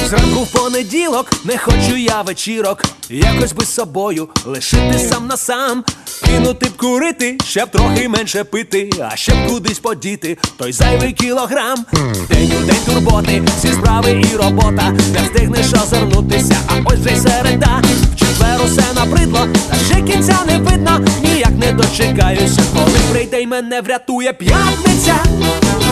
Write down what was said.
Зранку в понеділок не хочу я вечірок, якось би з собою лишити сам на сам. Кинути б курити, ще б трохи менше пити, а ще б кудись подіти той зайвий кілограм. День у день турботи, всі справи і робота, не встигнеш озирнутися, а ось вже й середа. В четвер усе набридло, та ще кінця не видно, ніяк не дочекаюся, коли прийде й мене врятує п'ятниця.